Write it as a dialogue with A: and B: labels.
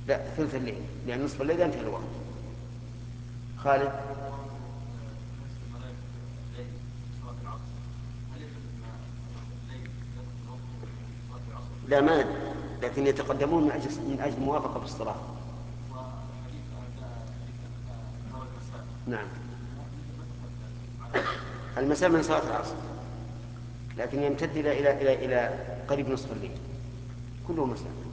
A: لا، ثلث الليل، لأن نصف الليل ينتهي الوقت. خالد. لا، ما أدري، لكن يتقدمون من أجل موافقة بالصلاة. نعم. المساء من صلاة العصر، لكن يمتد إلى قريب نصف الليل، كله مساء.